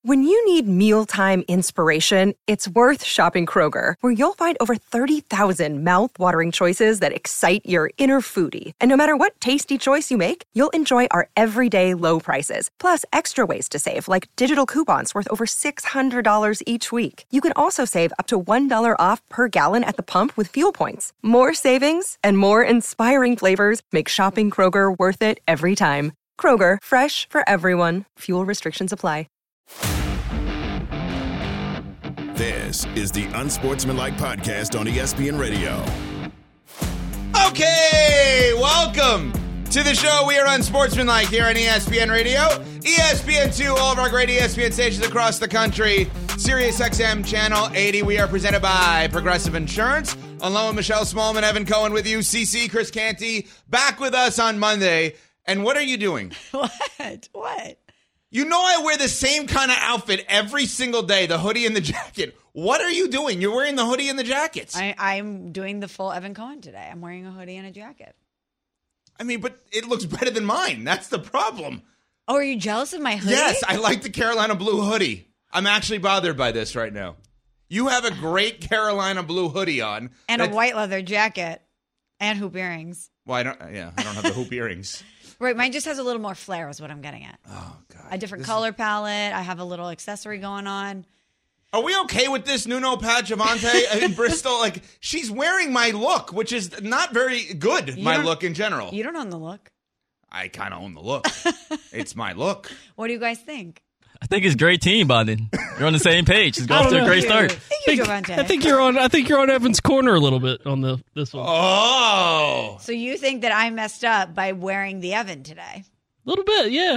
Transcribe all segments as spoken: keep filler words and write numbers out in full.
When you need mealtime inspiration, it's worth shopping Kroger, where you'll find over thirty thousand mouth-watering choices that excite your inner foodie. And no matter what tasty choice you make, you'll enjoy our everyday low prices, plus extra ways to save, like digital coupons worth over six hundred dollars each week. You can also save up to one dollar off per gallon at the pump with fuel points. More savings and more inspiring flavors make shopping Kroger worth it every time. Kroger, fresh for everyone. Fuel restrictions apply. This is the Unsportsmanlike Podcast on E S P N Radio. Okay, welcome to the show. We are Unsportsmanlike here on E S P N Radio, E S P N two, all of our great E S P N stations across the country, Sirius X M Channel eighty. We are presented by Progressive Insurance. Along with Michelle Smallman, Evan Cohen with you, C C, Chris Canty, back with us on Monday. And what are you doing? What? What? You know I wear the same kind of outfit every single day, the hoodie and the jacket. What are you doing? You're wearing the hoodie and the jackets. I, I'm doing the full Evan Cohen today. I'm wearing a hoodie and a jacket. I mean, but it looks better than mine. That's the problem. Oh, are you jealous of my hoodie? Yes, I like the Carolina blue hoodie. I'm actually bothered by this right now. You have a great Carolina blue hoodie on. And a white leather jacket. And hoop earrings. Well, I don't, yeah, I don't have the hoop earrings. Right, mine just has a little more flair is what I'm getting at. Oh, God. A different This color is... palette. I have a little accessory going on. Are we okay with this Nuno Padgevante in Bristol? Like, she's wearing my look, which is not very good, You my don't- look in general. You don't own the look. I kind of own the look. It's my look. What do you guys think? I think it's great team bonding. You're on the same page. It's off to a great start. Thank you, Javante. I think you're on. I think you're on Evan's corner a little bit on the this one. Oh. So you think that I messed up by wearing the Evan today? A little bit, yeah.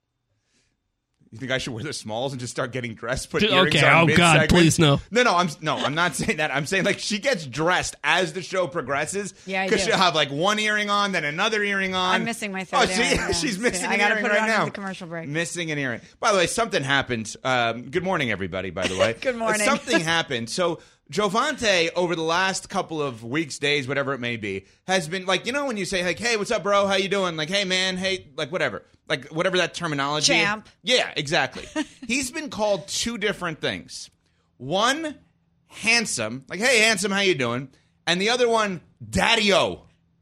You think I should wear the smalls and just start getting dressed? Put Dude, earrings okay, on oh, mid-segment? God, please, no. No, no, I'm no, I'm not saying that. I'm saying like she gets dressed as the show progresses. Yeah, I Because do. she'll have like one earring on, then another earring on. I'm missing my third Oh, see, earring, yeah. she's missing I an gotta earring put it right on now. the commercial break. Missing an earring. By the way, something happened. Um, good morning, everybody. By the way, Good morning. Something happened. So Jovante, over the last couple of weeks, days, whatever it may be, has been like, you know, when you say like, "Hey, what's up, bro? How you doing?" Like, "Hey, man. Hey," like whatever. Like, whatever that terminology is. Champ. Yeah, exactly. He's been called two different things. One, handsome. Like, "Hey, handsome, how you doing?" And the other one, daddy-o.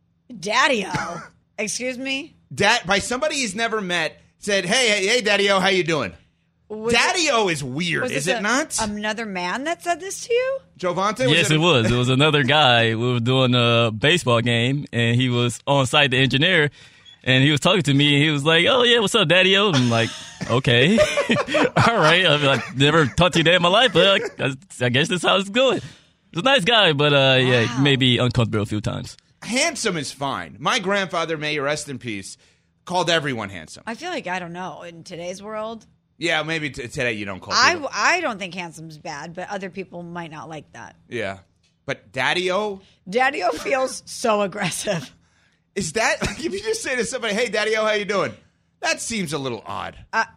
Daddy-o. Excuse me? Dad, by somebody he's never met, said, hey, hey, hey, daddy-o, how you doing? Was Daddy-o is weird, was is this it a- not? Another man that said this to you? Jovante? Yes, it was. It was another guy. We were doing a baseball game, and he was on site, the engineer, and he was talking to me, and he was like, "Oh, yeah, what's up, Daddy-o?" And I'm like, okay. All right. I mean, I've never talked to you that in my life, but I, I guess that's how it's going. He's a nice guy, but uh, yeah, Wow. maybe uncomfortable a few times. Handsome is fine. My grandfather, may he rest in peace, called everyone handsome. I feel like, I don't know, in today's world, Yeah, maybe t- today you don't call I, people. I don't think handsome's bad, but other people might not like that. Yeah. But daddy-o? Daddy-o feels so aggressive. Is that, like, if you just say to somebody, "Hey, daddy-o, how you doing?" That seems a little odd.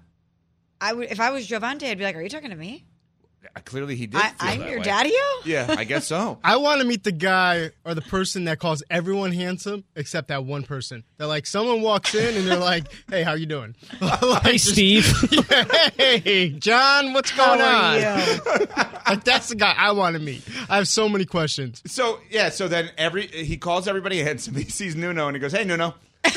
I would, if I was Jovante, I'd be like, "Are you talking to me? Uh, Clearly he did I, feel I'm that your way. daddy-o?" Yeah, I guess so. I want to meet the guy or the person that calls everyone handsome except that one person. They're like, someone walks in and they're like, "Hey, how you doing?" Like, Hey, just- Steve. Hey, John, what's How going are on? you? Like, that's the guy I want to meet. I have so many questions. So, yeah, so then every he calls everybody handsome. He sees Nuno and he goes, "Hey, Nuno."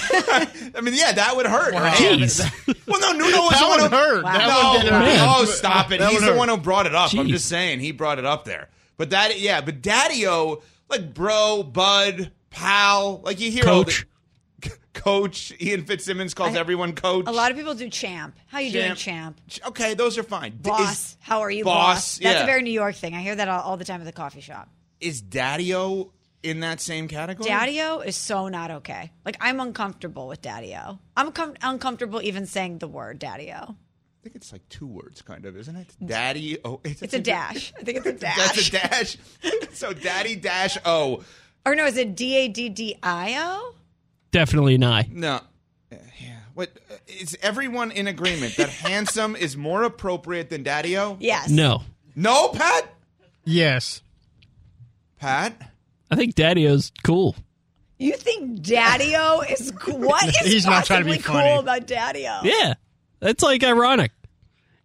I mean, yeah, that would hurt. Right? Jeez. Well, no, Nuno was That the one one who hurt. Wow. That No, one didn't hurt. oh, stop it. That He's one the hurt. one who brought it up. I'm Jeez. just saying, he brought it up there. But that, yeah, but Daddy-o, like bro, bud, pal, like you hear all Coach. the, Coach. Ian Fitzsimmons calls I- everyone Coach. A lot of people do champ. How you doing, Champ. champ? Okay, those are fine. Boss. Is, How are you, boss, boss? That's yeah. a very New York thing. I hear that all, all the time at the coffee shop. is Daddy-o in that same category? Daddy-o is so not okay. Like, I'm uncomfortable with Daddy-o. I'm com- uncomfortable even saying the word Daddy-o. I think it's like two words, kind of, isn't it? Daddy. Oh, it's, It's a dash. I think it's a dash. That's a dash. So Daddy dash O. Or no, is it D A D D I O? Definitely an I. No. Uh, Yeah. What uh, is everyone in agreement that handsome is more appropriate than Daddy-o? Yes. No. No, Pat. Yes. Pat. I think Daddy-o's cool. You think Daddy-o is cool? What is He's not trying to possibly be funny. cool about Daddy-o? Yeah. That's like ironic.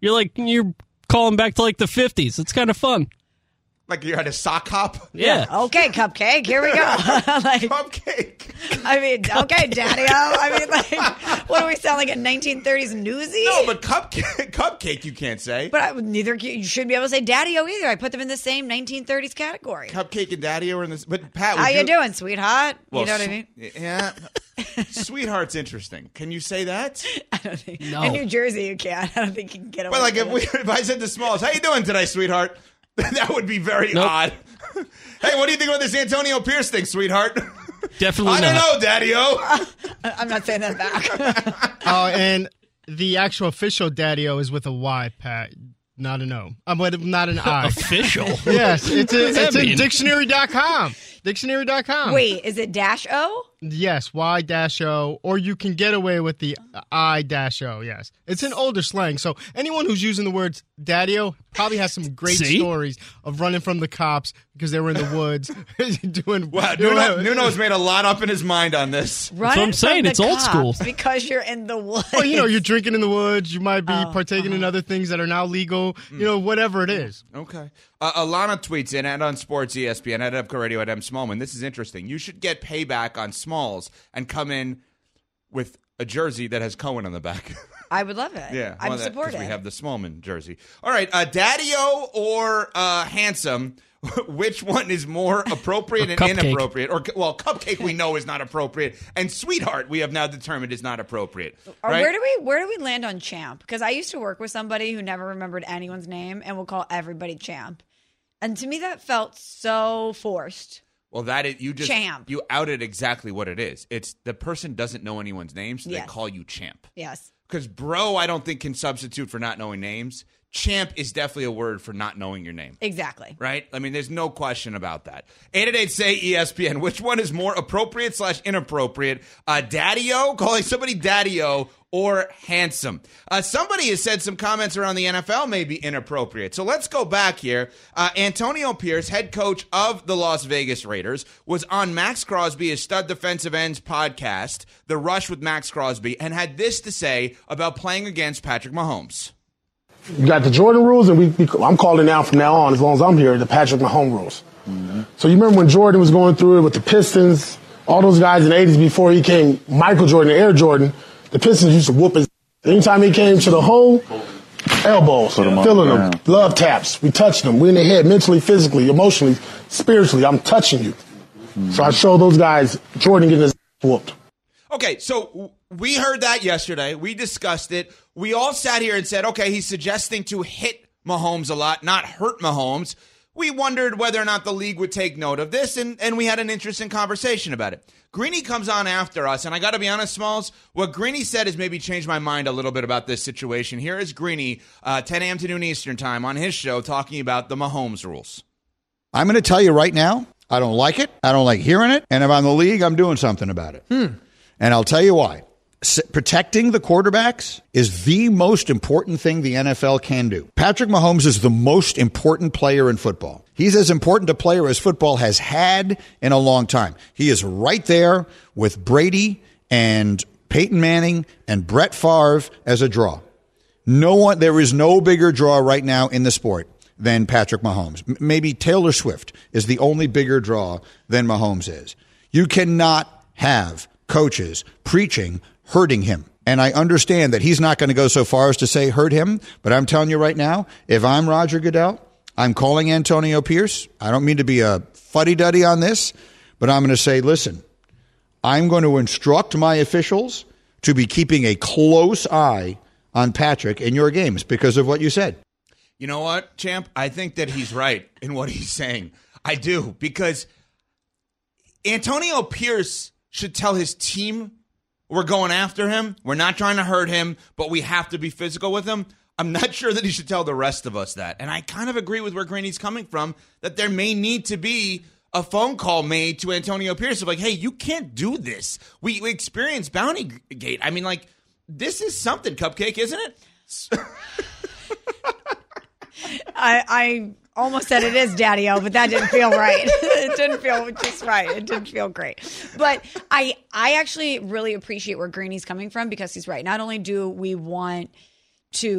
You're like, you're calling back to like the fifties. It's kind of fun. Like you're at a sock hop? Yeah. Okay, Cupcake, here we go. like, Cupcake. I mean, okay, Daddy-O. I mean, like, what do we sound like a nineteen thirties newsie? No, but cupcake, cupcake you can't say. But I, neither you shouldn't be able to say Daddy-O either. I put them in the same nineteen thirties category. Cupcake and Daddy-O are in this. But Pat, how would you, you doing, sweetheart? Well, you know what I mean? Yeah. Sweetheart's interesting. Can you say that? I don't think. No. In New Jersey, you can't. I don't think you can get away. But like if, with we, if I said to Smalls, "How you doing today, sweetheart?" That would be very Nope. odd. Hey, what do you think about this Antonio Pierce thing, sweetheart? Definitely I not. don't know, Daddy-O. I'm not saying that back. Oh, and the actual official Daddy-O is with a Y, Pat, not an O. Um, but not an I. Official. Yes, it's a, does that it's in mean? dictionary dot com. Dictionary dot com. Wait, is it dash O? Yes, Y dash O, or you can get away with the I dash O, yes. It's an older slang, so anyone who's using the words Daddy-O probably has some great See? stories of running from the cops because they were in the woods doing... Wow, doing- Nuno, Nuno's made a lot up in his mind on this. Running what I'm saying, from the it's old school. cops because you're in the woods. Well, you know, you're drinking in the woods, you might be Oh, partaking in uh-huh. other things that are now legal, you know, whatever it is. Okay. Uh, Alana tweets in at on Sports E S P N at Epco Radio at M Smallman. This is interesting. You should get payback on Smalls and come in with a jersey that has Cohen on the back. I would love it. Yeah, I'm well, that- 'cause supportive. we have the Smallman jersey. All right, uh, Daddy-O or uh, Handsome, which one is more appropriate and Cupcake. inappropriate? Or well, Cupcake we know is not appropriate, and Sweetheart we have now determined is not appropriate. Or right? where do we where do we land on Champ? Because I used to work with somebody who never remembered anyone's name and would call everybody Champ, and to me that felt so forced. Well, that is you just Champ. you outed exactly what it is. It's the person doesn't know anyone's name, so Yes. they call you Champ. Yes. Because bro, I don't think can substitute for not knowing names. Champ is definitely a word for not knowing your name. Exactly. Right? I mean, there's no question about that. eight eight eight say E S P N. Which one is more appropriate slash inappropriate? Uh, Daddy-O, calling somebody Daddy-O, or Handsome? Uh, somebody has said some comments around the N F L may be inappropriate. So let's go back here. Uh, Antonio Pierce, head coach of the Las Vegas Raiders, was on Max Crosby, his Stud Defensive Ends podcast, The Rush with Max Crosby, and had this to say about playing against Patrick Mahomes. You got the Jordan rules, and we, we I'm calling now from now on, as long as I'm here, the Patrick Mahomes rules. Mm-hmm. So you remember when Jordan was going through it with the Pistons, all those guys in the eighties before he came, Michael Jordan, Air Jordan, the Pistons used to whoop his. Anytime he came to the hole, elbows, filling them, love taps. We touched them. We in the head, mentally, physically, emotionally, spiritually. I'm touching you. Mm-hmm. So I show those guys Jordan getting his whooped. Okay, so we heard that yesterday. We discussed it. We all sat here and said, okay, he's suggesting to hit Mahomes a lot, not hurt Mahomes. We wondered whether or not the league would take note of this, and, and we had an interesting conversation about it. Greeny comes on after us, and I got to be honest, Smalls, what Greeny said has maybe changed my mind a little bit about this situation. Here is Greeny, uh, ten a.m. to noon Eastern time on his show talking about the Mahomes rules. I'm going to tell you right now, I don't like it. I don't like hearing it. And if I'm the league, I'm doing something about it. Hmm. And I'll tell you why. S- protecting the quarterbacks is the most important thing the N F L can do. Patrick Mahomes is the most important player in football. He's as important a player as football has had in a long time. He is right there with Brady and Peyton Manning and Brett Favre as a draw. No one, there is no bigger draw right now in the sport than Patrick Mahomes. M- maybe Taylor Swift is the only bigger draw than Mahomes is. You cannot have coaches preaching hurting him. And I understand that he's not going to go so far as to say hurt him, but I'm telling you right now, if I'm Roger Goodell, I'm calling Antonio Pierce. I don't mean to be a fuddy-duddy on this, but I'm going to say, listen, I'm going to instruct my officials to be keeping a close eye on Patrick in your games because of what you said. You know what, Champ? I think that he's right in what he's saying. I do, because Antonio Pierce should tell his team, we're going after him. We're not trying to hurt him, but we have to be physical with him. I'm not sure that he should tell the rest of us that. And I kind of agree with where Greeny's coming from, that there may need to be a phone call made to Antonio Pierce of like, hey, you can't do this. We, we experienced Bounty Gate. I mean, like, this is something, Cupcake, isn't it? I, I almost said it is Daddy-O, but that didn't feel right. It didn't feel just right. It didn't feel great. But I I actually really appreciate where Greeny's coming from because he's right. Not only do we want to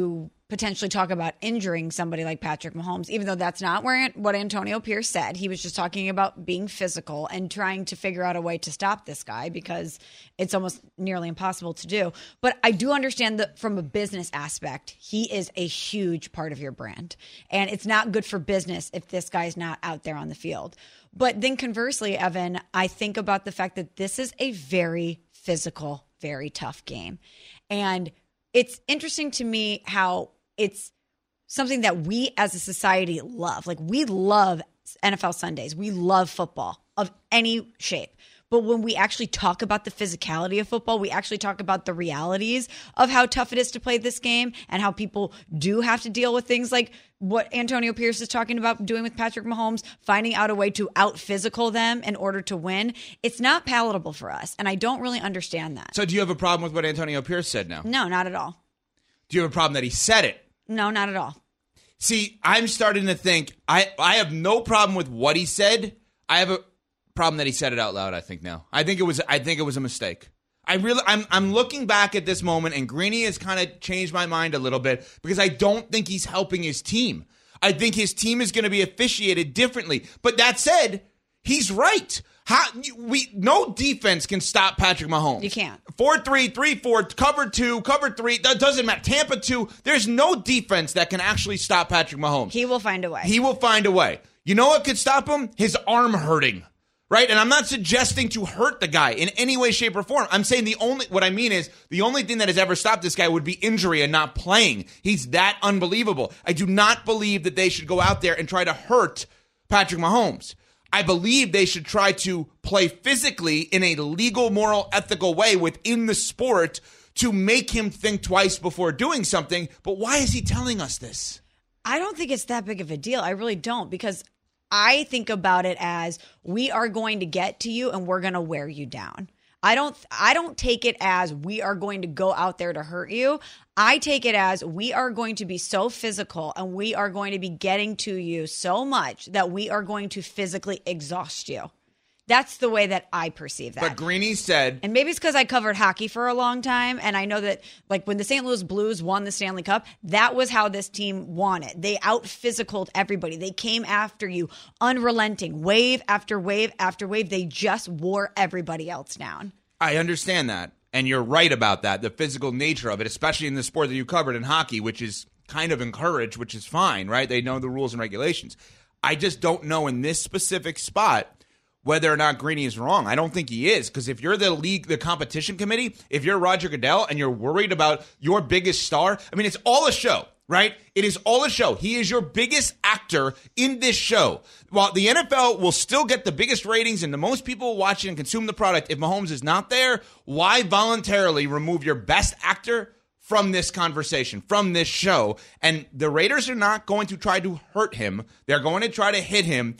potentially talk about injuring somebody like Patrick Mahomes, even though that's not where what Antonio Pierce said. He was just talking about being physical and trying to figure out a way to stop this guy because it's almost nearly impossible to do. But I do understand that from a business aspect, he is a huge part of your brand. And it's not good for business if this guy's not out there on the field. But then conversely, Evan, I think about the fact that this is a very physical, very tough game. And it's interesting to me how it's something that we as a society love. Like, we love N F L Sundays. We love football of any shape. But when we actually talk about the physicality of football, we actually talk about the realities of how tough it is to play this game and how people do have to deal with things like what Antonio Pierce is talking about doing with Patrick Mahomes, finding out a way to out-physical them in order to win. It's not palatable for us, and I don't really understand that. So do you have a problem with what Antonio Pierce said now? No, not at all. Do you have a problem that he said it? No, not at all. See, I'm starting to think, I, I have no problem with what he said. I have a problem that he said it out loud, I think now. I think it was I think it was a mistake. I really I'm I'm looking back at this moment, and Greeny has kind of changed my mind a little bit because I don't think he's helping his team. I think his team is going to be officiated differently. But that said, he's right. How we no defense can stop Patrick Mahomes. You can't. Four three, three four, cover two, cover three. That doesn't matter. Tampa two. There's no defense that can actually stop Patrick Mahomes. He will find a way. He will find a way. You know what could stop him? His arm hurting. Right? And I'm not suggesting to hurt the guy in any way, shape, or form. I'm saying the only, what I mean is, the only thing that has ever stopped this guy would be injury and not playing. He's that unbelievable. I do not believe that they should go out there and try to hurt Patrick Mahomes. I believe they should try to play physically in a legal, moral, ethical way within the sport to make him think twice before doing something. But why is he telling us this? I don't think it's that big of a deal. I really don't, because I think about it as we are going to get to you and we're going to wear you down. I don't I don't take it as we are going to go out there to hurt you. I take it as we are going to be so physical and we are going to be getting to you so much that we are going to physically exhaust you. That's the way that I perceive that. But Greeny said... And maybe it's because I covered hockey for a long time, and I know that, like, when the Saint Louis Blues won the Stanley Cup, that was how this team won it. They out-physicaled everybody. They came after you, unrelenting, wave after wave after wave. They just wore everybody else down. I understand that, and you're right about that, the physical nature of it, especially in the sport that you covered in hockey, which is kind of encouraged, which is fine, right? They know the rules and regulations. I just don't know in this specific spot whether or not Greeny is wrong. I don't think he is, because if you're the league, the competition committee, if you're Roger Goodell and you're worried about your biggest star, I mean, it's all a show, right? It is all a show. He is your biggest actor in this show. While the N F L will still get the biggest ratings and the most people watching and consume the product, if Mahomes is not there, why voluntarily remove your best actor from this conversation, from this show? And the Raiders are not going to try to hurt him. They're going to try to hit him.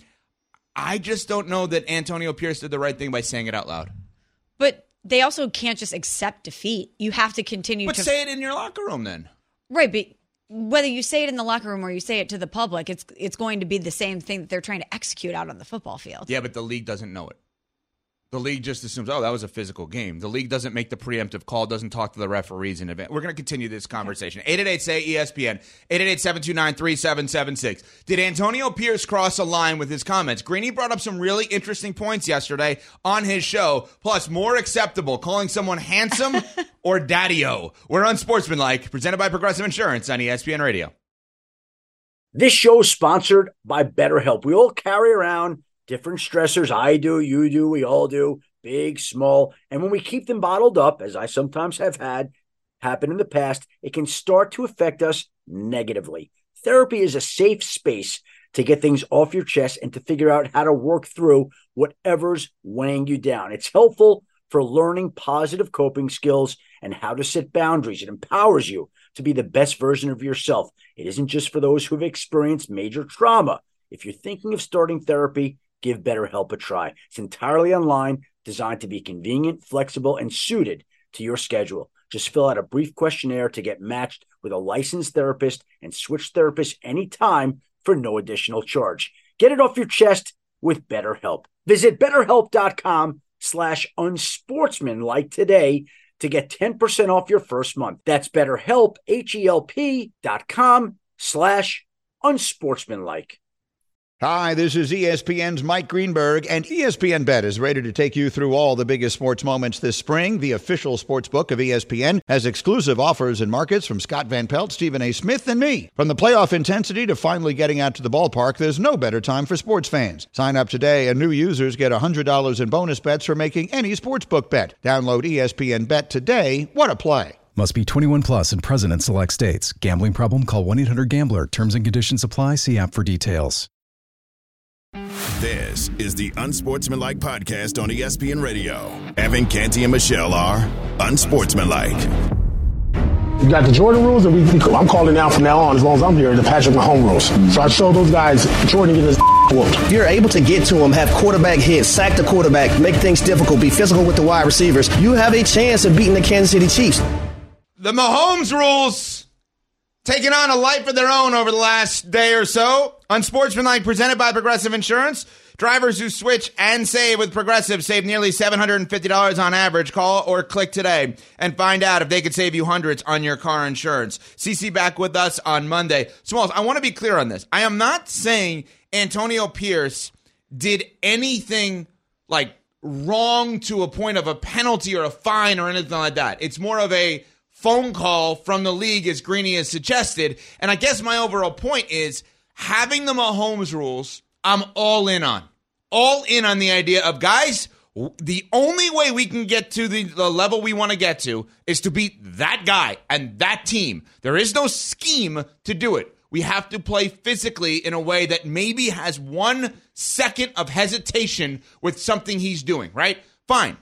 I just don't know that Antonio Pierce did the right thing by saying it out loud. But they also can't just accept defeat. You have to continue but to... But say it in your locker room then. Right, but whether you say it in the locker room or you say it to the public, it's it's going to be the same thing that they're trying to execute out on the football field. Yeah, but the league doesn't know it. The league just assumes, oh, that was a physical game. The league doesn't make the preemptive call, doesn't talk to the referees in advance. We're going to continue this conversation. eight eight eight, S A Y, E S P N, eight eight eight, seven two nine, three seven seven six. Did Antonio Pierce cross a line with his comments? Greeny brought up some really interesting points yesterday on his show, plus more acceptable, calling someone handsome or daddy-o. We're Unsportsmanlike, presented by Progressive Insurance on E S P N Radio. This show is sponsored by BetterHelp. We all carry around different stressors. I do, you do, we all do, big, small. And when we keep them bottled up, as I sometimes have had happen in the past, it can start to affect us negatively. Therapy is a safe space to get things off your chest and to figure out how to work through whatever's weighing you down. It's helpful for learning positive coping skills and how to set boundaries. It empowers you to be the best version of yourself. It isn't just for those who've experienced major trauma. If you're thinking of starting therapy, give BetterHelp a try. It's entirely online, designed to be convenient, flexible, and suited to your schedule. Just fill out a brief questionnaire to get matched with a licensed therapist and switch therapists anytime for no additional charge. Get it off your chest with BetterHelp. Visit BetterHelp.com slash unsportsmanlike today to to get ten percent off your first month. That's BetterHelp, H-E-L-P dot com slash unsportsmanlike. Hi, this is E S P N's Mike Greenberg, and E S P N Bet is ready to take you through all the biggest sports moments this spring. The official sports book of E S P N has exclusive offers and markets from Scott Van Pelt, Stephen A. Smith, and me. From the playoff intensity to finally getting out to the ballpark, there's no better time for sports fans. Sign up today, and new users get one hundred dollars in bonus bets for making any sportsbook bet. Download E S P N Bet today. What a play. Must be twenty-one plus and present in select states. Gambling problem? Call one eight hundred gambler. Terms and conditions apply. See app for details. This is the Unsportsmanlike podcast on E S P N Radio. Evan Canty and Michelle are Unsportsmanlike. You got the Jordan rules, and we, we I'm calling now from now on, as long as I'm here, the Patrick Mahomes rules. So I show those guys Jordan getting his whooped. If you're able to get to him, have quarterback hits, sack the quarterback, make things difficult, be physical with the wide receivers, you have a chance of beating the Kansas City Chiefs. The Mahomes rules taking on a life of their own over the last day or so. Unsportsmanlike, presented by Progressive Insurance. Drivers who switch and save with Progressive save nearly seven hundred fifty dollars on average. Call or click today and find out if they could save you hundreds on your car insurance. C C back with us on Monday. Smalls, I want to be clear on this. I am not saying Antonio Pierce did anything like wrong to a point of a penalty or a fine or anything like that. It's more of a phone call from the league, as Greeny has suggested. And I guess my overall point is having the Mahomes rules, I'm all in on. All in on the idea of, guys, the only way we can get to the, the level we want to get to is to beat that guy and that team. There is no scheme to do it. We have to play physically in a way that maybe has one second of hesitation with something he's doing, right? Fine.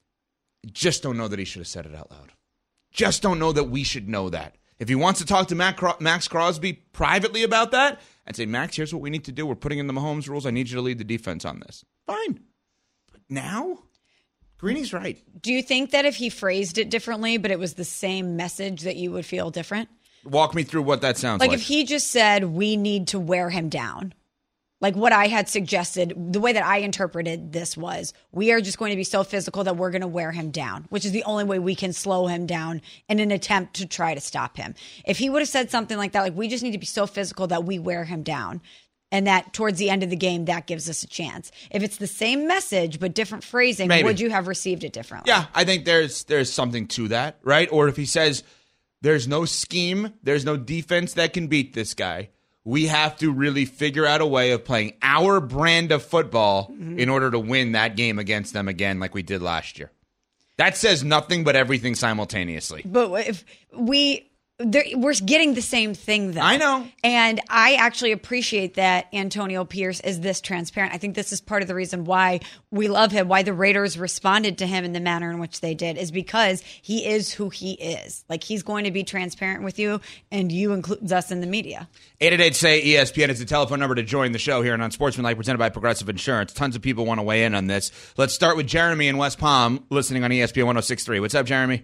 Just don't know that he should have said it out loud. Just don't know that we should know that. If he wants to talk to Mac Cro- Max Crosby privately about that and say, Max, here's what we need to do. We're putting in the Mahomes rules. I need you to lead the defense on this. Fine. But now, Greeny's right. Do you think that if he phrased it differently, but it was the same message, that you would feel different? Walk me through what that sounds like. Like if he just said, we need to wear him down. Like what I had suggested, the way that I interpreted this was, we are just going to be so physical that we're going to wear him down, which is the only way we can slow him down in an attempt to try to stop him. If he would have said something like that, like we just need to be so physical that we wear him down, and that towards the end of the game, that gives us a chance. If it's the same message but different phrasing, Maybe. would you have received it differently? Yeah, I think there's there's something to that, right? Or if he says, there's no scheme, there's no defense that can beat this guy. We have to really figure out a way of playing our brand of football mm-hmm. in order to win that game against them again like we did last year. That says nothing but everything simultaneously. But if we... we're getting the same thing, though. I know. And I actually appreciate that Antonio Pierce is this transparent. I think this is part of the reason why we love him, why the Raiders responded to him in the manner in which they did, is because he is who he is. Like, he's going to be transparent with you, and you includes us in the media. eight eight eight S A Y E S P N is the telephone number to join the show here on Unsportsmanlike, presented by Progressive Insurance. Tons of people want to weigh in on this. Let's start with Jeremy in West Palm, listening on E S P N one oh six point three. What's up, Jeremy?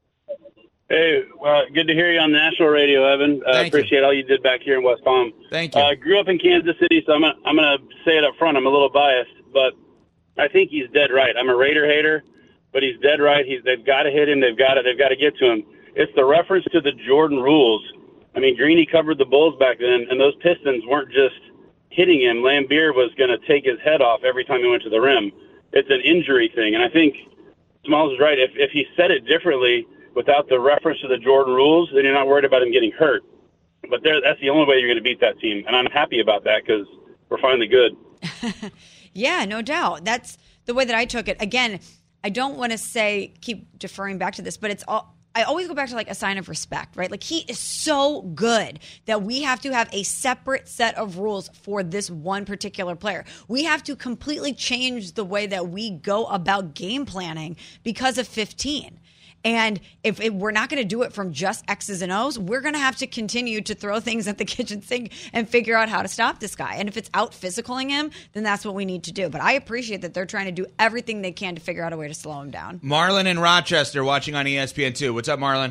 Hey, well, good to hear you on the national radio, Evan. I uh, appreciate you. all you did back here in West Palm. Thank you. I uh, grew up in Kansas City, so I'm gonna, I'm going to say it up front. I'm a little biased, but I think he's dead right. I'm a Raider hater, but he's dead right. He's they've got to hit him. They've got to they've got to get to him. It's the reference to the Jordan rules. I mean, Greeny covered the Bulls back then, and those Pistons weren't just hitting him. Lambeer was going to take his head off every time he went to the rim. It's an injury thing, and I think Smalls is right. If if he said it differently, without the reference to the Jordan rules, then you're not worried about him getting hurt. But there, that's the only way you're going to beat that team. And I'm happy about that because we're finally good. Yeah, no doubt. That's the way that I took it. Again, I don't want to say, keep deferring back to this, but it's all, I always go back to like a sign of respect, right? Like, he is so good that we have to have a separate set of rules for this one particular player. We have to completely change the way that we go about game planning because of fifteen. And if it, we're not going to do it from just X's and O's, we're going to have to continue to throw things at the kitchen sink and figure out how to stop this guy. And if it's out physicaling him, then that's what we need to do. But I appreciate that they're trying to do everything they can to figure out a way to slow him down. Marlon in Rochester watching on E S P N two. What's up, Marlon?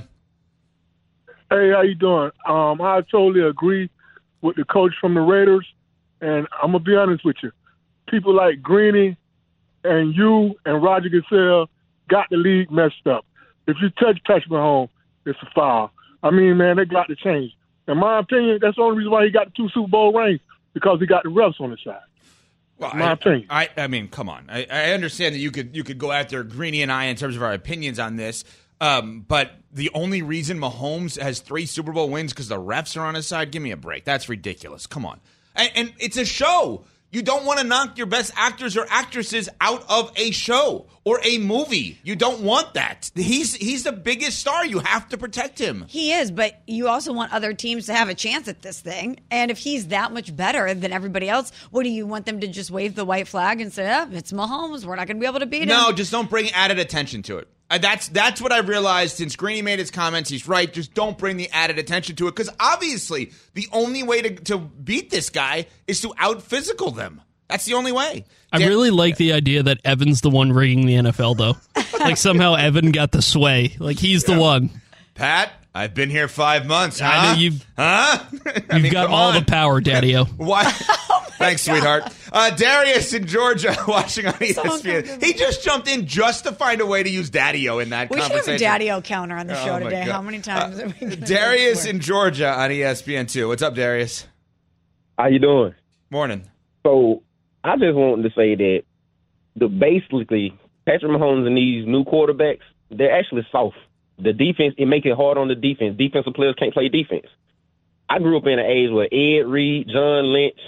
Hey, how you doing? Um, I totally agree with the coach from the Raiders. And I'm going to be honest with you. People like Greeny and you and Roger Goodell got the league messed up. if you touch Patrick Mahomes, it's a foul. I mean, man, they got to change. In my opinion, that's the only reason why he got the two Super Bowl rings, because he got the refs on his side. Well, in my I, opinion. I, I mean, come on. I, I understand that you could you could go after Greeny and I in terms of our opinions on this, um, but the only reason Mahomes has three Super Bowl wins because the refs are on his side, give me a break. That's ridiculous. Come on. And, and it's a show. You don't want to knock your best actors or actresses out of a show or a movie. You don't want that. He's he's the biggest star. You have to protect him. He is, but you also want other teams to have a chance at this thing. And if he's that much better than everybody else, what do you want them to just wave the white flag and say, oh, it's Mahomes, we're not going to be able to beat him? No, just don't bring added attention to it. Uh, that's that's what I've realized since Greeny made his comments. He's right. Just don't bring the added attention to it, because obviously the only way to, to beat this guy is to out-physical them. That's the only way. I Dan- really like the idea that Evan's the one rigging the N F L, though. Like somehow Evan got the sway. Like he's the one. Pat, I've been here five months. Huh? I know you've, huh? you've I mean, got come all on. the power, Daddy-O. Why? Thanks, sweetheart. Uh, Darius in Georgia watching on E S P N. He just jumped in just to find a way to use Daddy-O in that We should have conversation. a Daddy-O counter on the show Oh, my today. God. How many times Uh, are we going to Darius in Georgia on E S P N two. What's up, Darius? How you doing? Morning. So I just wanted to say that the basically Patrick Mahomes and these new quarterbacks, they're actually soft. The defense, it makes it hard on the defense. Defensive players can't play defense. I grew up in an age where Ed Reed, John Lynch,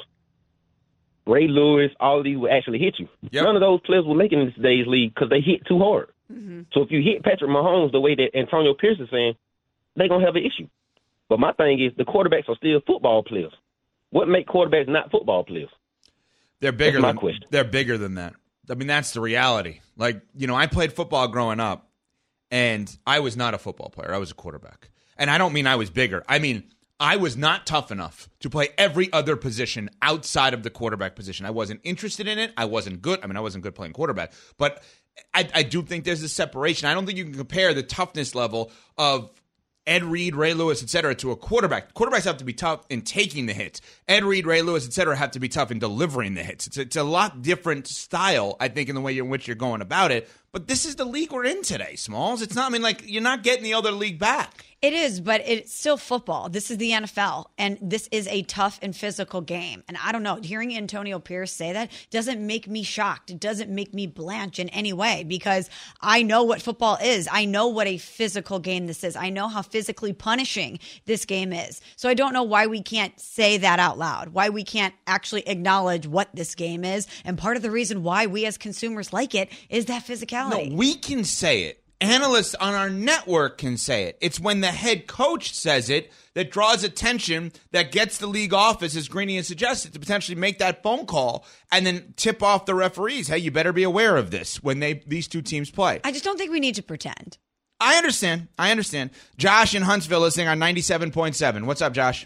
Ray Lewis, all of these would actually hit you. Yep. None of those players were making it in today's league because they hit too hard. Mm-hmm. So if you hit Patrick Mahomes the way that Antonio Pierce is saying, they're going to have an issue. But my thing is the quarterbacks are still football players. What makes quarterbacks not football players? They're bigger That's my than question. They're bigger than that. I mean, that's the reality. Like, you know, I played football growing up, and I was not a football player. I was a quarterback. And I don't mean I was bigger. I mean, I was not tough enough to play every other position outside of the quarterback position. I wasn't interested in it. I wasn't good. I mean, I wasn't good playing quarterback. But I, I do think there's a separation. I don't think you can compare the toughness level of Ed Reed, Ray Lewis, et cetera, to a quarterback. Quarterbacks have to be tough in taking the hits. Ed Reed, Ray Lewis, et cetera, have to be tough in delivering the hits. It's, it's a lot different style, I think, in the way in which you're going about it. But this is the league we're in today, Smalls. It's not, I mean, like, you're not getting the other league back. It is, but it's still football. This is the N F L, and this is a tough and physical game. And I don't know, hearing Antonio Pierce say that doesn't make me shocked. It doesn't make me blanch in any way, because I know what football is. I know what a physical game this is. I know how physically punishing this game is. So I don't know why we can't say that out loud, why we can't actually acknowledge what this game is. And part of the reason why we as consumers like it is that physicality. No, we can say it. Analysts on our network can say it. It's when the head coach says it that draws attention, that gets the league office, as Greeny has suggested, to potentially make that phone call and then tip off the referees. Hey, you better be aware of this when they these two teams play. I just don't think we need to pretend. I understand. I understand. Josh in Huntsville listening on ninety-seven point seven. What's up, Josh?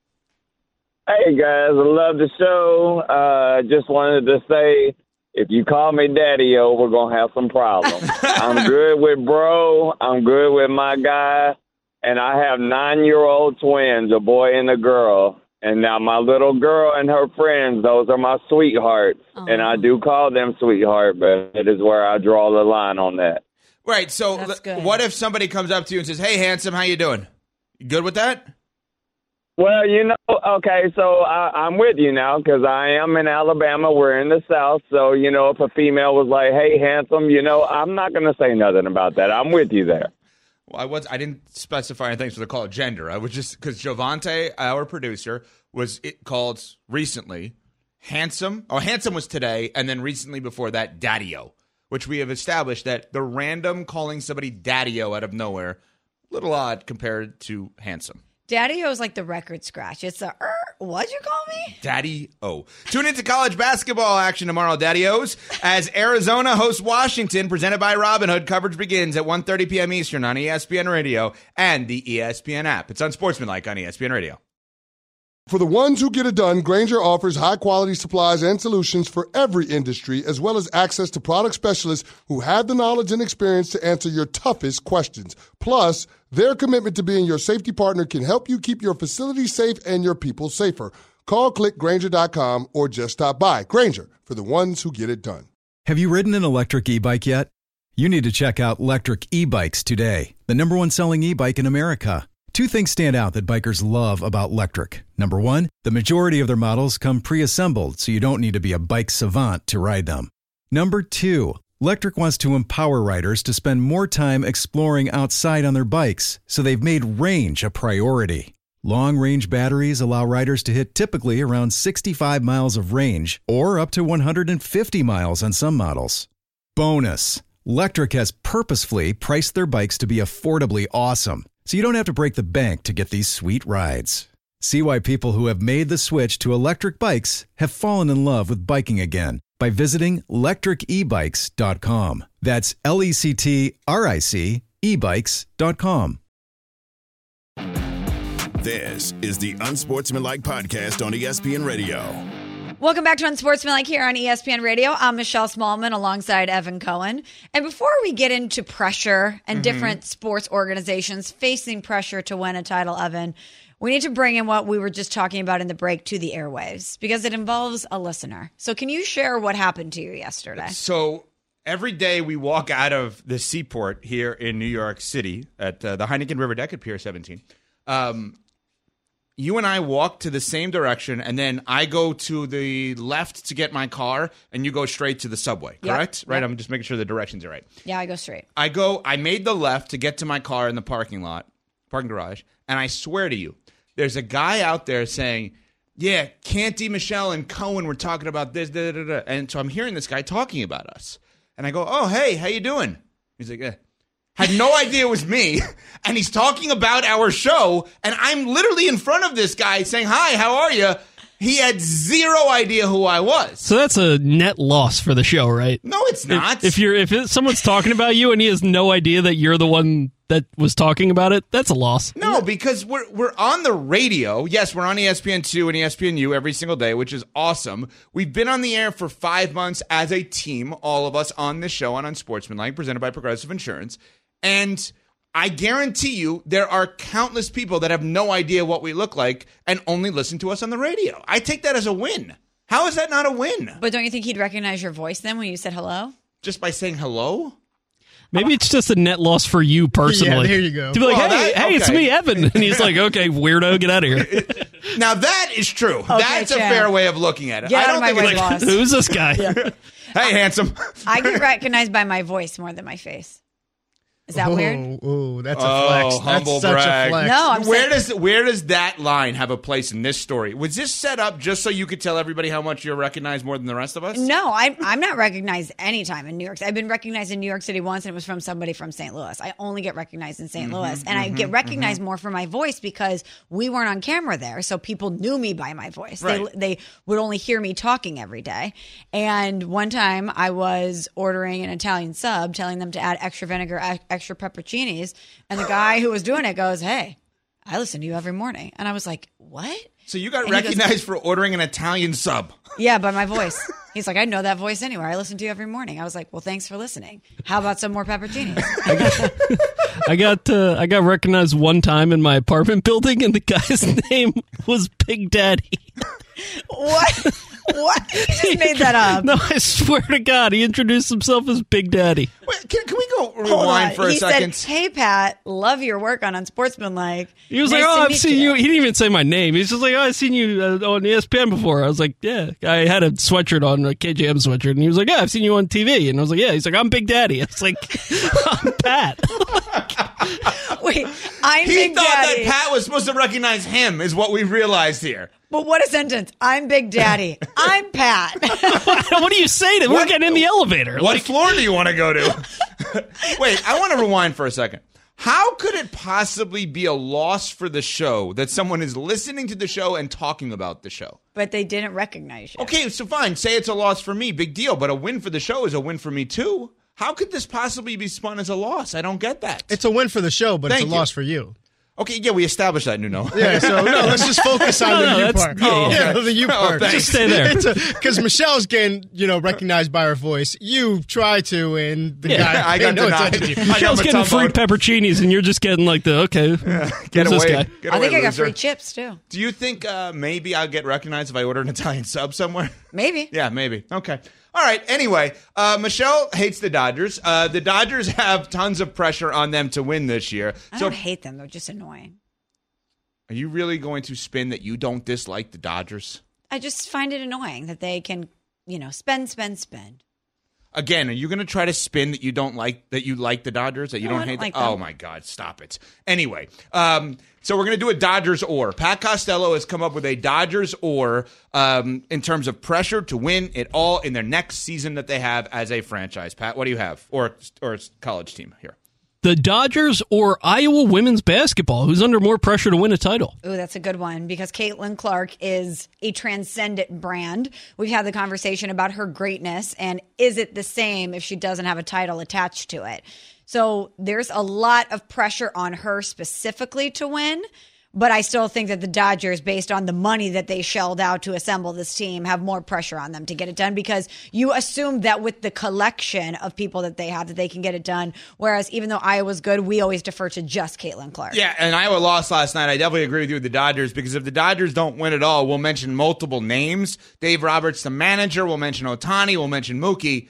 Hey, guys. I love the show. Uh, just wanted to say, if you call me Daddy-O, we're going to have some problems. I'm good with bro. I'm good with my guy. And I have nine-year-old twins, a boy and a girl. And now my little girl and her friends, those are my sweethearts. Oh. And I do call them sweetheart, but it is where I draw the line on that. Right. So l- what if somebody comes up to you and says, hey, handsome, how you doing? You good with that? Well, you know, okay, so I, I'm with you now because I am in Alabama. We're in the South. So, you know, if a female was like, hey, handsome, you know, I'm not going to say nothing about that. I'm with you there. Well, I was I didn't specify anything for the call it gender. I was just because Javante, our producer, was it called recently handsome. Oh, handsome was today, and then recently before that, Daddy-O, which we have established that the random calling somebody Daddy-O out of nowhere, a little odd compared to handsome. Daddy-O is like the record scratch. It's a, er, what'd you call me? Daddy-O. Tune into college basketball action tomorrow, Daddy-O's, as Arizona hosts Washington, presented by Robinhood. Coverage begins at one thirty p.m. Eastern on E S P N Radio and the E S P N app. It's Unsportsmanlike on E S P N Radio. For the ones who get it done, Grainger offers high-quality supplies and solutions for every industry, as well as access to product specialists who have the knowledge and experience to answer your toughest questions. Plus, their commitment to being your safety partner can help you keep your facility safe and your people safer. Call, click Grainger dot com, or just stop by. Grainger, for the ones who get it done. Have you ridden an electric e-bike yet? You need to check out Lectric e-bikes today, the number one selling e-bike in America. Two things stand out that bikers love about Lectric. Number one, the majority of their models come pre-assembled, so you don't need to be a bike savant to ride them. Number two, Lectric wants to empower riders to spend more time exploring outside on their bikes, so they've made range a priority. Long-range batteries allow riders to hit typically around sixty-five miles of range, or up to one hundred fifty miles on some models. Bonus, Lectric has purposefully priced their bikes to be affordably awesome, so you don't have to break the bank to get these sweet rides. See why people who have made the switch to electric bikes have fallen in love with biking again by visiting lectric e bikes dot com. That's L E C T R I C e bikes dot com. This is the Unsportsmanlike Podcast on E S P N Radio. Welcome back to Unsportsmanlike here on E S P N Radio. I'm Michelle Smallman alongside Evan Cohen. And before we get into pressure and mm-hmm. different sports organizations facing pressure to win a title, Evan, we need to bring in what we were just talking about in the break to the airwaves because it involves a listener. So can you share what happened to you yesterday? So every day we walk out of the seaport here in New York City at uh, the Heineken River Deck at Pier seventeen. Um, you and I walk to the same direction, and then I go to the left to get my car, and you go straight to the subway, correct? Yep. Right? Yep. I'm just making sure the directions are right. Yeah, I go straight. I go. I made the left to get to my car in the parking lot, parking garage, and I swear to you, there's a guy out there saying, yeah, Canty, Michelle, and Cohen were talking about this, da, da, da. And so I'm hearing this guy talking about us. And I go, oh, hey, how you doing? He's like, eh. Had no idea it was me, and he's talking about our show, and I'm literally in front of this guy saying, hi, how are you? He had zero idea who I was. So that's a net loss for the show, right? No, it's not. If, if you're if it, someone's talking about you and he has no idea that you're the one that was talking about it, that's a loss. No, because we're we're on the radio. Yes, we're on E S P N two and E S P N U every single day, which is awesome. We've been on the air for five months as a team, all of us on this show on Unsportsmanlike, presented by Progressive Insurance. And I guarantee you there are countless people that have no idea what we look like and only listen to us on the radio. I take that as a win. How is that not a win? But don't you think he'd recognize your voice then when you said hello? Just by saying hello? Maybe it's just a net loss for you personally. Yeah, there you go. To be like, well, hey, that, hey, okay. it's me, Evan. And he's like, okay, weirdo, get out of here. Now that is true. Okay, That's Chad. a fair way of looking at it. Get I out don't of my think way, it's boss. Who's this guy? Yeah. Hey, handsome. I get recognized by my voice more than my face. Is that oh, weird? Oh, that's a oh, flex. Humble that's such brag. a flex. No, I'm where saying- does where does that line have a place in this story? Was this set up just so you could tell everybody how much you're recognized more than the rest of us? No, I'm, I'm not recognized anytime in New York. I've been recognized in New York City once, and it was from somebody from Saint Louis. I only get recognized in Saint Mm-hmm, Louis. And mm-hmm, I get recognized mm-hmm. more for my voice because we weren't on camera there, so people knew me by my voice. Right. They, they would only hear me talking every day. And one time I was ordering an Italian sub, telling them to add extra vinegar, extra pepperoncinis, and the guy who was doing it goes, hey, I listen to you every morning. And I was like, what? So you got and recognized goes, for ordering an Italian sub. Yeah, by my voice. He's like, I know that voice anywhere. I listen to you every morning. I was like, well, thanks for listening. How about some more pepperoncinis? I got, I got, uh, I got recognized one time in my apartment building, and the guy's name was Big Daddy. What? What? You just made that up. No, I swear to God, he introduced himself as Big Daddy. Wait, can, can we go rewind for a he second? Said, hey, Pat, love your work on Unsportsmanlike. He was nice like, oh, to I've seen you. you. He didn't even say my name. He's just like, oh, I've seen you uh, on E S P N before. I was like, yeah. I had a sweatshirt on, a K J M sweatshirt. And he was like, yeah, I've seen you on T V. And I was like, yeah. He's like, I'm Big Daddy. I was like, I'm Pat. Wait, I'm he Big thought Daddy. that Pat was supposed to recognize him, is what we realized here. But what a sentence. I'm Big Daddy. I'm Pat. What do you say to him? We're getting in the elevator. What Like, floor do you want to go to? Wait, I want to rewind for a second. How could it possibly be a loss for the show that someone is listening to the show and talking about the show? But they didn't recognize you. Okay, so fine. Say it's a loss for me. Big deal. But a win for the show is a win for me, too. How could this possibly be spun as a loss? I don't get that. It's a win for the show, but Thank it's a you. loss for you. Okay, yeah, we established that, Nuno. Yeah, so no, let's just focus on No, the no, you that's- part. yeah, yeah, okay. the you Oh, part. thanks. Just stay there. Because Michelle's getting, you know, recognized by her voice. You try to, and the Yeah, guy. I got no, denied. it's- I got Michelle's getting Mattel free mode. pepperoncinis, and you're just getting like the, okay, Get who's away. this guy? Get I away, think I got loser. free chips, too. Do you think uh, maybe I'll get recognized if I order an Italian sub somewhere? Maybe. Yeah, maybe. Okay. All right. Anyway, uh, Michelle hates the Dodgers. Uh, the Dodgers have tons of pressure on them to win this year. I so, don't hate them. They're just annoying. Are you really going to spin that you don't dislike the Dodgers? I just find it annoying that they can, you know, spend, spend, spend. Again, are you going to try to spin that you don't like that you like the Dodgers, that you No, don't I don't hate like them? Oh, them. my God. Stop it. Anyway, um, so we're going to do a Dodgers or. Pat Costello has come up with a Dodgers or um, in terms of pressure to win it all in their next season that they have as a franchise. Pat, what do you have? Or, or college team here. The Dodgers or Iowa women's basketball? Who's under more pressure to win a title? Ooh, that's a good one because Caitlin Clark is a transcendent brand. We've had the conversation about her greatness and is it the same if she doesn't have a title attached to it? So there's a lot of pressure on her specifically to win. But I still think that the Dodgers, based on the money that they shelled out to assemble this team, have more pressure on them to get it done because you assume that with the collection of people that they have, that they can get it done. Whereas even though Iowa's good, we always defer to just Caitlin Clark. Yeah, and Iowa lost last night. I definitely agree with you with the Dodgers because if the Dodgers don't win it all, we'll mention multiple names. Dave Roberts, the manager. We'll mention Ohtani. We'll mention Mookie.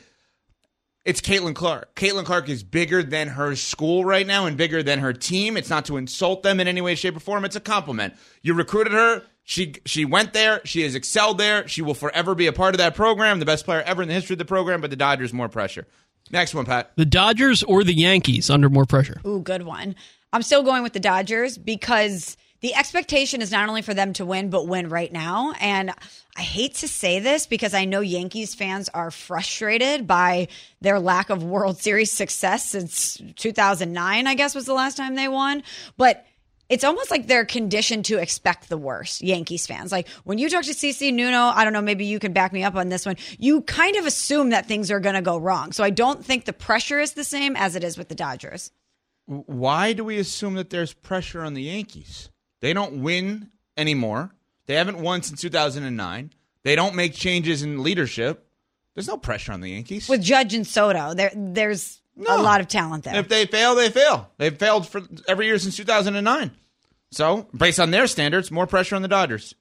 It's Caitlin Clark. Caitlin Clark is bigger than her school right now and bigger than her team. It's not to insult them in any way, shape, or form. It's a compliment. You recruited her. She she went there. She has excelled there. She will forever be a part of that program, the best player ever in the history of the program, but the Dodgers more pressure. Next one, Pat. The Dodgers or the Yankees under more pressure? Ooh, good one. I'm still going with the Dodgers because the expectation is not only for them to win, but win right now. And I hate to say this because I know Yankees fans are frustrated by their lack of World Series success since two thousand nine, I guess was the last time they won. But it's almost like they're conditioned to expect the worst, Yankees fans. Like when you talk to CeCe Nuno, I don't know, maybe you can back me up on this one. You kind of assume that things are going to go wrong. So I don't think the pressure is the same as it is with the Dodgers. Why do we assume that there's pressure on the Yankees? They don't win anymore. They haven't won since two thousand nine. They don't make changes in leadership. There's no pressure on the Yankees. With Judge and Soto, there, there's No. a lot of talent there. If they fail, they fail. They've failed for every year since two thousand nine. So, based on their standards, more pressure on the Dodgers.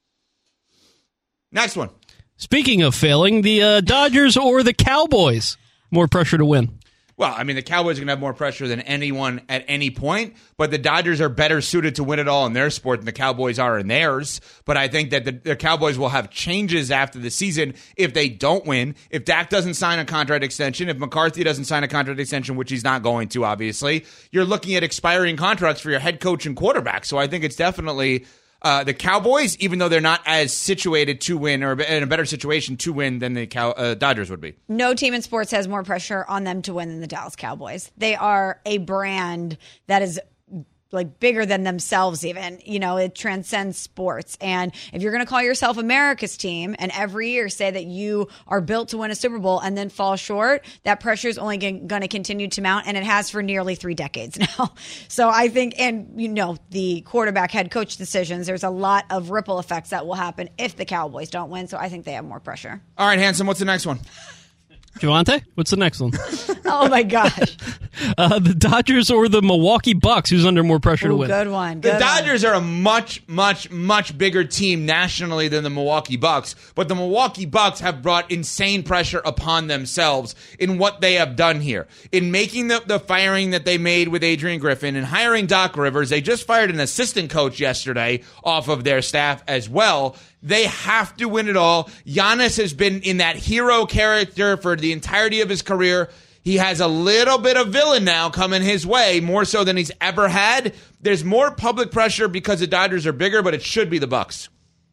Next one. Speaking of failing, the uh, Dodgers or the Cowboys? More pressure to win. Well, I mean, the Cowboys are going to have more pressure than anyone at any point, but the Dodgers are better suited to win it all in their sport than the Cowboys are in theirs. But I think that the, the Cowboys will have changes after the season if they don't win. If Dak doesn't sign a contract extension, if McCarthy doesn't sign a contract extension, which he's not going to, obviously, you're looking at expiring contracts for your head coach and quarterback. So I think it's definitely uh, the Cowboys, even though they're not as situated to win or in a better situation to win than the Cow- uh, Dodgers would be. No team in sports has more pressure on them to win than the Dallas Cowboys. They are a brand that is like bigger than themselves even. You know, it transcends sports. And if you're going to call yourself America's team and every year say that you are built to win a Super Bowl and then fall short, that pressure is only going to continue to mount, and it has for nearly three decades now. So I think, and you know, the quarterback head coach decisions, there's a lot of ripple effects that will happen if the Cowboys don't win. So I think they have more pressure. All right, Hanson, what's the next one? Javante, what's the next one? Oh, my gosh. uh, the Dodgers or the Milwaukee Bucks? Who's under more pressure to Ooh, win? good one. The Good Dodgers one. are a much, much, much bigger team nationally than the Milwaukee Bucks, but the Milwaukee Bucks have brought insane pressure upon themselves in what they have done here. In making the, the firing that they made with Adrian Griffin and hiring Doc Rivers, they just fired an assistant coach yesterday off of their staff as well. They have to win it all. Giannis has been in that hero character for the entirety of his career. He has a little bit of villain now coming his way, more so than he's ever had. There's more public pressure because the Dodgers are bigger, but it should be the Bucks.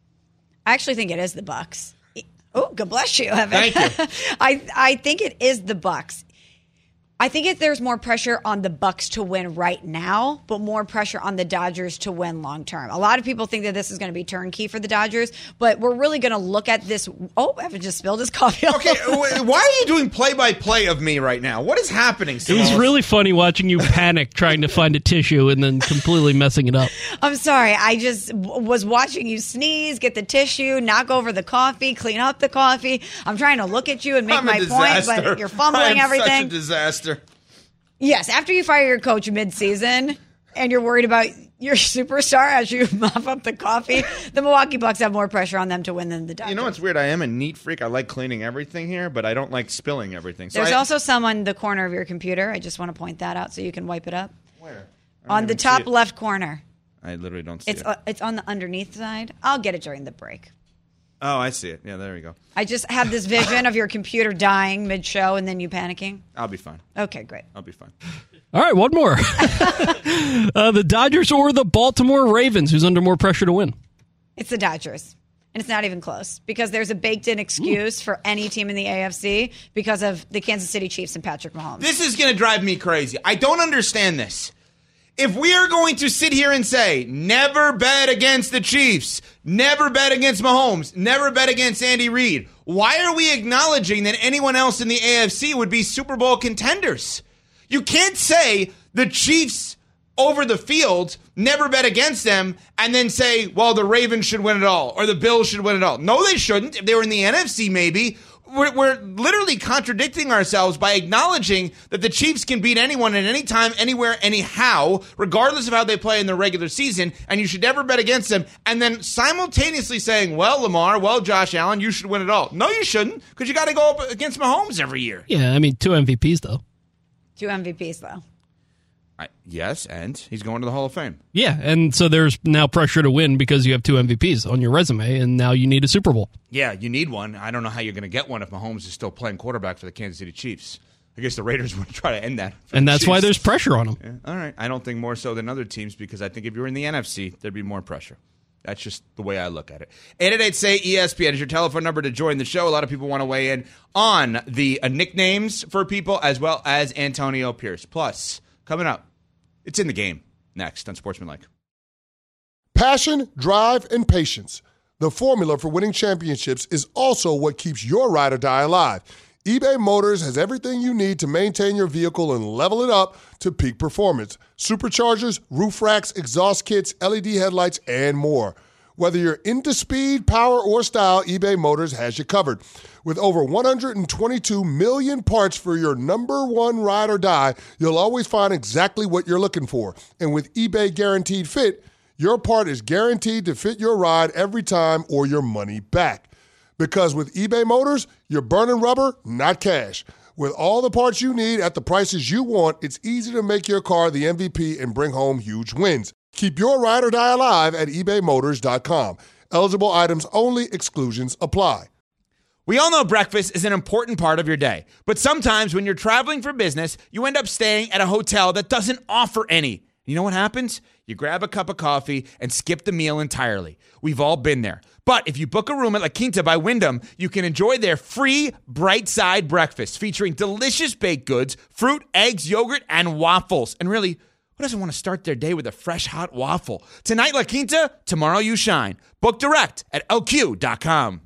I actually think it is the Bucks. Oh, God bless you, Evan. Thank you. I I think it is the Bucks. I think if there's more pressure on the Bucks to win right now, but more pressure on the Dodgers to win long term. A lot of people think that this is going to be turnkey for the Dodgers, but we're really going to look at this. Oh, Evan just spilled his coffee. Okay, why are you doing play-by-play of me right now? What is happening, It was Simone? really funny watching you panic trying to find a tissue and then completely messing it up. I'm sorry. I just w- was watching you sneeze, get the tissue, knock over the coffee, clean up the coffee. I'm trying to look at you and make I'm a my point, disaster. but you're fumbling I am everything. Such a disaster. Yes, after you fire your coach mid-season and you're worried about your superstar as you mop up the coffee. The Milwaukee Bucks have more pressure on them to win than the Dodgers. You know what's weird? I am a neat freak. I like cleaning everything here, but I don't like spilling everything. So There's I, also some on the corner of your computer. I just want to point that out so you can wipe it up. Where? On the top left corner. I literally don't see It's it. uh, it's on the underneath side. I'll get it during the break. Oh, I see it. Yeah, there we go. I just have this vision of your computer dying mid-show and then you panicking. I'll be fine. Okay, great. I'll be fine. All right, one more. uh, the Dodgers or the Baltimore Ravens, who's under more pressure to win? It's the Dodgers. And it's not even close because there's a baked-in excuse Ooh. for any team in the A F C because of the Kansas City Chiefs and Patrick Mahomes. This is going to drive me crazy. I don't understand this. If we are going to sit here and say, never bet against the Chiefs, never bet against Mahomes, never bet against Andy Reid, why are we acknowledging that anyone else in the A F C would be Super Bowl contenders? You can't say the Chiefs over the field, never bet against them, and then say, well, the Ravens should win it all, or the Bills should win it all. No, they shouldn't. If they were in the N F C, maybe. We're, we're literally contradicting ourselves by acknowledging that the Chiefs can beat anyone at any time, anywhere, anyhow, regardless of how they play in the regular season, and you should never bet against them, and then simultaneously saying, well, Lamar, well, Josh Allen, you should win it all. No, you shouldn't, because you got to go up against Mahomes every year. Yeah, I mean, two M V Ps, though. Two M V Ps, though. I, yes, and he's going to the Hall of Fame. Yeah, and so there's now pressure to win because you have two M V Ps on your resume, and now you need a Super Bowl. Yeah, you need one. I don't know how you're going to get one if Mahomes is still playing quarterback for the Kansas City Chiefs. I guess the Raiders would try to end that. And that's Chiefs. Why there's pressure on them. Yeah, all right. I don't think more so than other teams because I think if you were in the N F C, there'd be more pressure. That's just the way I look at it. eight eight eight, S A Y, E S P N is your telephone number to join the show. A lot of people want to weigh in on the uh, nicknames for people as well as Antonio Pierce. Plus, coming up, it's in the game next on Sportsmanlike. Passion, drive, and patience. The formula for winning championships is also what keeps your ride or die alive. eBay Motors has everything you need to maintain your vehicle and level it up to peak performance. Superchargers, roof racks, exhaust kits, L E D headlights, and more. Whether you're into speed, power, or style, eBay Motors has you covered. With over one hundred twenty-two million parts for your number one ride or die, you'll always find exactly what you're looking for. And with eBay Guaranteed Fit, your part is guaranteed to fit your ride every time or your money back. Because with eBay Motors, you're burning rubber, not cash. With all the parts you need at the prices you want, it's easy to make your car the M V P and bring home huge wins. Keep your ride or die alive at ebay motors dot com. Eligible items only. Exclusions apply. We all know breakfast is an important part of your day, but sometimes when you're traveling for business, you end up staying at a hotel that doesn't offer any. You know what happens? You grab a cup of coffee and skip the meal entirely. We've all been there. But if you book a room at La Quinta by Wyndham, you can enjoy their free Bright Side breakfast featuring delicious baked goods, fruit, eggs, yogurt, and waffles. And really, who doesn't want to start their day with a fresh, hot waffle? Tonight, La Quinta, tomorrow you shine. Book direct at L Q dot com.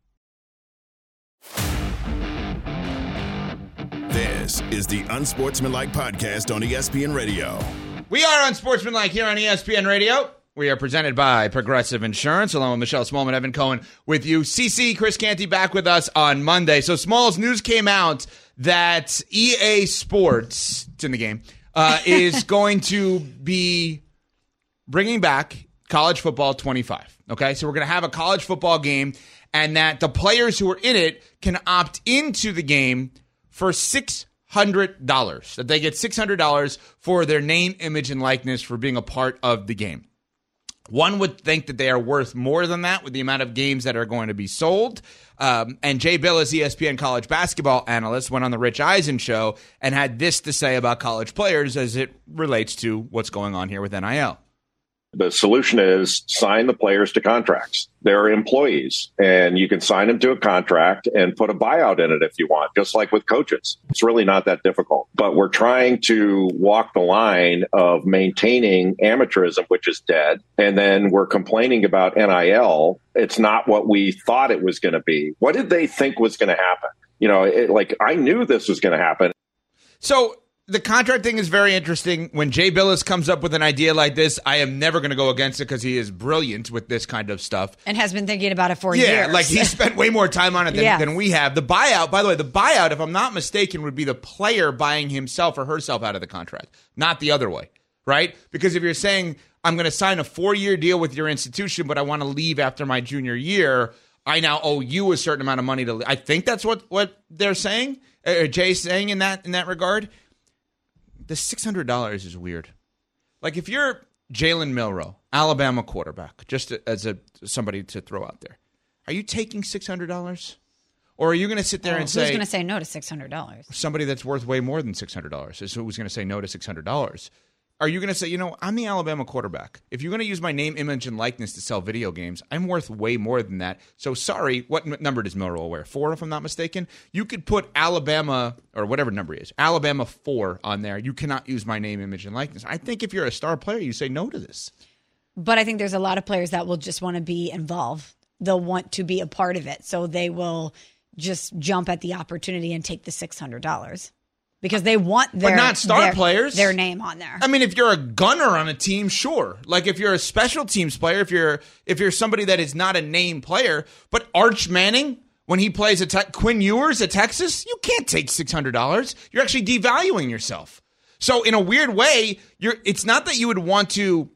This is the Unsportsmanlike Podcast on E S P N Radio. We are Unsportsmanlike here on E S P N Radio. We are presented by Progressive Insurance, along with Michelle Smallman, Evan Cohen with you. C C, Chris Canty back with us on Monday. So, Smalls, news came out that E A Sports, it's in the game, uh, is going to be bringing back college football twenty-five. Okay, so we're going to have a college football game, and that the players who are in it can opt into the game for six hundred dollars. That they get six hundred dollars for their name, image, and likeness for being a part of the game. One would think that they are worth more than that with the amount of games that are going to be sold. Um, and Jay Billis, E S P N college basketball analyst, went on the Rich Eisen show and had this to say about college players as it relates to what's going on here with N I L. The solution is sign the players to contracts. They're employees, and you can sign them to a contract and put a buyout in it if you want, just like with coaches. It's really not that difficult. But we're trying to walk the line of maintaining amateurism, which is dead, and then we're complaining about N I L. It's not what we thought it was going to be. What did they think was going to happen? You know, it, like I knew this was going to happen. So the contract thing is very interesting. When Jay Billis comes up with an idea like this, I am never going to go against it because he is brilliant with this kind of stuff. And has been thinking about it for yeah, years. Yeah, like he spent way more time on it than, yeah. than we have. The buyout, by the way, the buyout, if I'm not mistaken, would be the player buying himself or herself out of the contract, not the other way, right? Because if you're saying I'm going to sign a four-year deal with your institution, but I want to leave after my junior year. I now owe you a certain amount of money to leave. I think that's what, what they're saying, or Jay's saying in that in that regard. The six hundred dollars is weird. Like if you're Jalen Milroe, Alabama quarterback, just as a somebody to throw out there, are you taking six hundred dollars? Or are you going to sit there well, and say... Who's going to say no to six hundred dollars? Somebody that's worth way more than six hundred dollars is who's going to say no to six hundred dollars. Are you going to say, you know, I'm the Alabama quarterback. If you're going to use my name, image, and likeness to sell video games, I'm worth way more than that. So sorry, what n- number does Milroe wear? Four, if I'm not mistaken? You could put Alabama, or whatever number it is, Alabama four on there. You cannot use my name, image, and likeness. I think if you're a star player, you say no to this. But I think there's a lot of players that will just want to be involved. They'll want to be a part of it. So they will just jump at the opportunity and take the six hundred dollars because they want their, but not star their, players. their name on there. I mean, if you're a gunner on a team, sure. Like if you're a special teams player, if you're if you're somebody that is not a name player, but Arch Manning, when he plays at te- Quinn Ewers at Texas, you can't take six hundred dollars. You're actually devaluing yourself. So in a weird way, you're. It's not that you would want to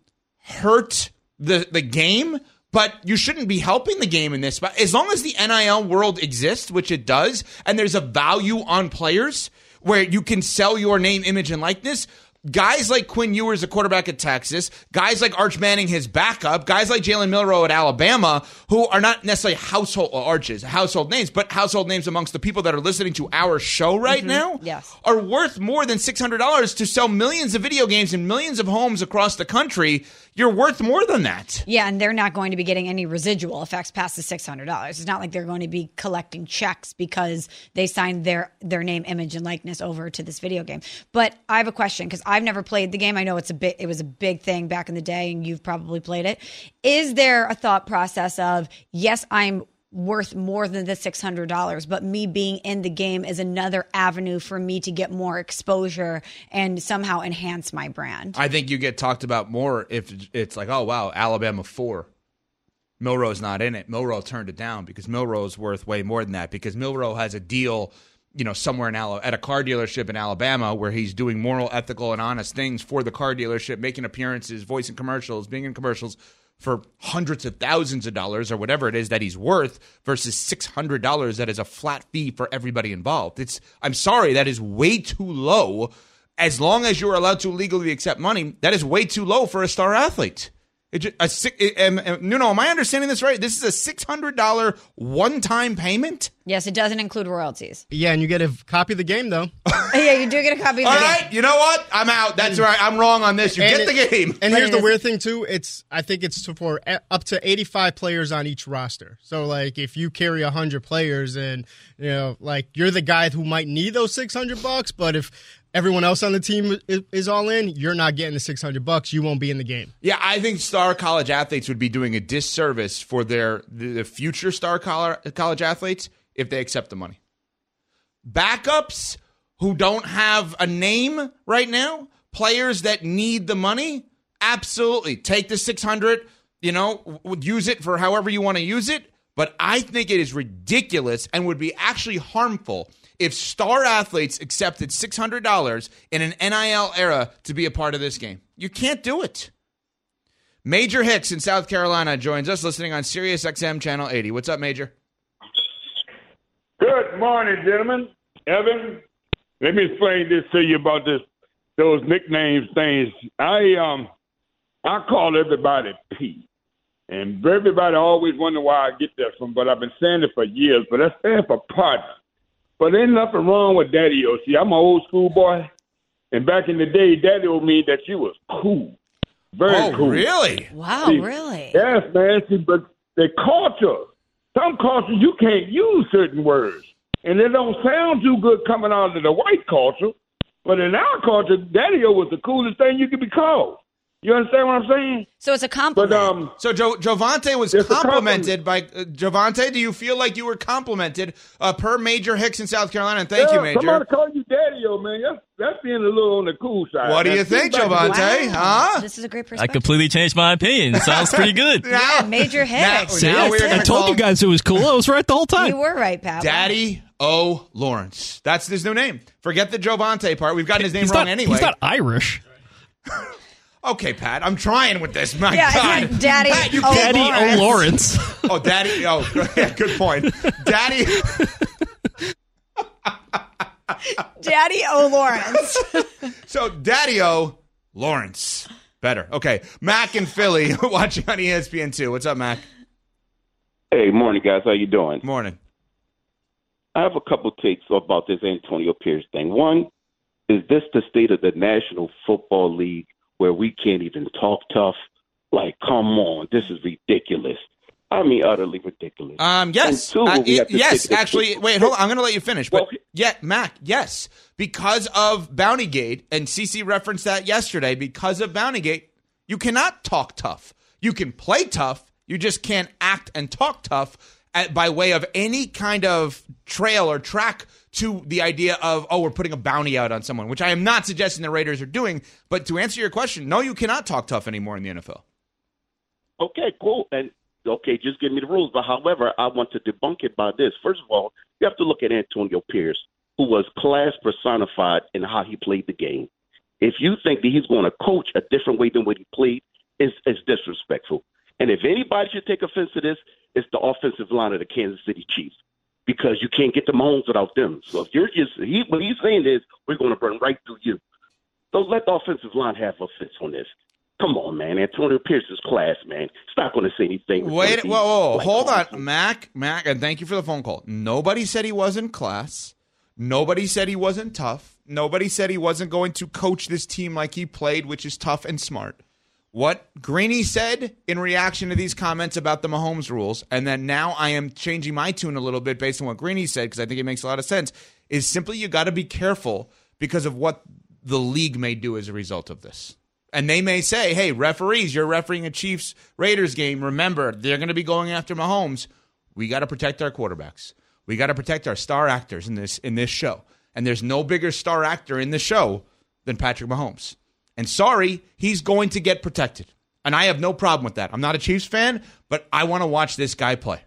hurt the the game, but you shouldn't be helping the game in this. But as long as the N I L world exists, which it does, and there's a value on players where you can sell your name, image, and likeness, guys like Quinn Ewers, a quarterback at Texas, guys like Arch Manning, his backup, guys like Jalen Milroe at Alabama, who are not necessarily household well, arches, household names, but household names amongst the people that are listening to our show right Mm-hmm. now, Yes. are worth more than six hundred dollars to sell millions of video games in millions of homes across the country. You're worth more than that. Yeah, and they're not going to be getting any residual effects past the six hundred dollars. It's not like they're going to be collecting checks because they signed their, their name, image, and likeness over to this video game. But I have a question because I've never played the game. I know it's a bit, it was a big thing back in the day, and you've probably played it. Is there a thought process of, yes, I'm worth more than the six hundred dollars, but me being in the game is another avenue for me to get more exposure and somehow enhance my brand? I think you get talked about more if it's like, oh, wow, Alabama four. Milroe's not in it. Milroe turned it down because Milroe's worth way more than that because Milroe has a deal, you know, somewhere in Ala- at a car dealership in Alabama where he's doing moral, ethical, and honest things for the car dealership, making appearances, voicing commercials, being in commercials for hundreds of thousands of dollars or whatever it is that he's worth versus six hundred dollars that is a flat fee for everybody involved. It's I'm sorry, that is way too low. As long as you're allowed to legally accept money, that is way too low for a star athlete. It just, a, it, um, um, no, no, am I understanding this right? This is a six hundred dollars one-time payment? Yes, it doesn't include royalties. Yeah, and you get a copy of the game, though. Yeah, you do get a copy of All the right, game. you know what? I'm out. That's right. I'm wrong on this. You And get the it- game. And But here's it the is- weird thing too. It's I think it's for e- up to eighty-five players on each roster. So like if you carry one hundred players and you know like you're the guy who might need those six hundred bucks, but if everyone else on the team is, is all in, you're not getting the six hundred bucks. You won't be in the game. Yeah, I think star college athletes would be doing a disservice for their the future star college athletes if they accept the money. Backups who don't have a name right now, players that need the money, absolutely take the six hundred, you know, would use it for however you want to use it. But I think it is ridiculous and would be actually harmful if star athletes accepted six hundred dollars in an N I L era to be a part of this game. You can't do it. Major Hicks in South Carolina joins us listening on Sirius X M Channel eighty. What's up, Major? Good morning, gentlemen. Evan, let me explain this to you about this those nicknames things. I um I call everybody P. And everybody always wonder why I get that from, but I've been saying it for years, but I stand for partner. But ain't nothing wrong with Daddy-O. See, I'm an old school boy, and back in the day, Daddy-O mean that you was cool. Very oh, cool. really? Wow, See, really? Yes, man. See, but the culture, some cultures you can't use certain words, and they don't sound too good coming out of the white culture. But in our culture, Daddy-O was the coolest thing you could be called. You understand what I'm saying? So it's a compliment. But um, So jo- Jovante was It's a complimented by uh, Jovante. Do you feel like you were complimented uh, per Major Hicks in South Carolina? And thank yeah, you, Major. Somebody call you Daddy-O, man. That's, that's being a little on the cool side. What do Now, you think, back in the- Jovante? Huh? This is a great I perspective. completely changed my opinion. It sounds pretty good. Yeah, Major Hicks. Now, now we're I gonna told call you guys it was cool. I was right the whole time. You were right, Pat. Daddy O. Lawrence. That's his new name. Forget the Jovante part. We've gotten his name He's wrong not, anyway. He's not Irish. Okay, Pat, I'm trying with this. My Yeah, God. it's like Daddy Pat, you O. can't- Daddy O. Lawrence. Oh, Daddy. Oh, yeah, good point. Daddy. Daddy O. Lawrence. So, Daddy O. Lawrence. Better. Okay. Mac in Philly watching on E S P N two. What's up, Mac? Hey, morning, guys. How you doing? Morning. I have a couple takes about this Antonio Pierce thing. One, is this the state of the National Football League where we can't even talk tough? Like, come on, this is ridiculous. I mean, utterly ridiculous. Um, yes. And two, Uh, we have to yes, take the- actually, wait, hold on. I'm going to let you finish. But yeah, Mac, yes. Because of Bountygate, and Cece referenced that yesterday, because of Bountygate, you cannot talk tough. You can play tough. You just can't act and talk tough at, by way of any kind of trail or track to the idea of, oh, we're putting a bounty out on someone, which I am not suggesting the Raiders are doing. But to answer your question, no, you cannot talk tough anymore in the N F L. Okay, cool. And okay, just give me the rules. But however, I want to debunk it by this. First of all, you have to look at Antonio Pierce, who was class personified in how he played the game. If you think that he's going to coach a different way than what he played, it's, it's disrespectful. And if anybody should take offense to this, it's the offensive line of the Kansas City Chiefs, because you can't get the Mahomes without them. So if you're just he, what he's saying is we're going to burn right through you. So let the offensive line have offense on this. Come on, man. Antonio Pierce is class, man. It's not going to say anything. Wait, whoa, whoa, whoa. Hold on. Mac, Mac, and thank you for the phone call. Nobody said he wasn't class. Nobody said he wasn't tough. Nobody said he wasn't going to coach this team like he played, which is tough and smart. What Greeny said in reaction to these comments about the Mahomes rules, and then now I am changing my tune a little bit based on what Greeny said, because I think it makes a lot of sense, is simply you got to be careful because of what the league may do as a result of this. And they may say, hey, referees, you're refereeing a Chiefs-Raiders game. Remember, they're going to be going after Mahomes. We got to protect our quarterbacks. We got to protect our star actors in this in this show. And there's no bigger star actor in the show than Patrick Mahomes. And sorry, he's going to get protected. And I have no problem with that. I'm not a Chiefs fan, but I want to watch this guy play.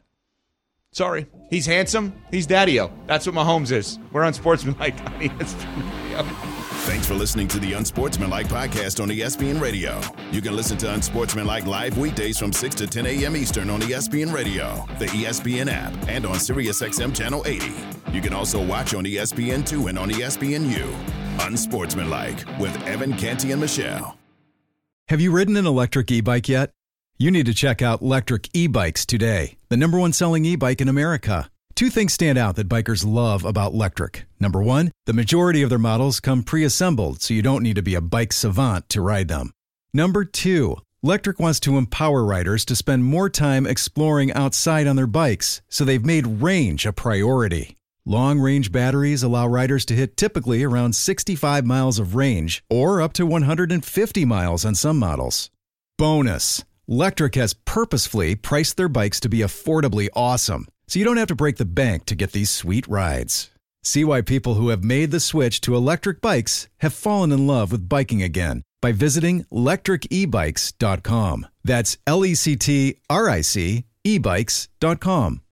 Sorry. He's handsome. He's Daddy-O. That's what Mahomes is. We're Unsportsmanlike on E S P N Radio. Thanks for listening to the Unsportsmanlike podcast on E S P N Radio. You can listen to Unsportsmanlike live weekdays from six to ten a.m. Eastern on E S P N Radio, the E S P N app, and on SiriusXM Channel eighty. You can also watch on E S P N two and on E S P N U. Unsportsmanlike with Evan Canty and Michelle. Have you ridden an electric e-bike yet? You need to check out Lectric E-Bikes today, the number one selling e-bike in America. Two things stand out that bikers love about Lectric. Number one, the majority of their models come pre-assembled, so you don't need to be a bike savant to ride them. Number two, Lectric wants to empower riders to spend more time exploring outside on their bikes, so they've made range a priority. Long-range batteries allow riders to hit typically around sixty-five miles of range, or up to one hundred fifty miles on some models. Bonus, Lectric has purposefully priced their bikes to be affordably awesome, so you don't have to break the bank to get these sweet rides. See why people who have made the switch to electric bikes have fallen in love with biking again by visiting lectric e bikes dot com. That's L E C T R I C e bikes dot com.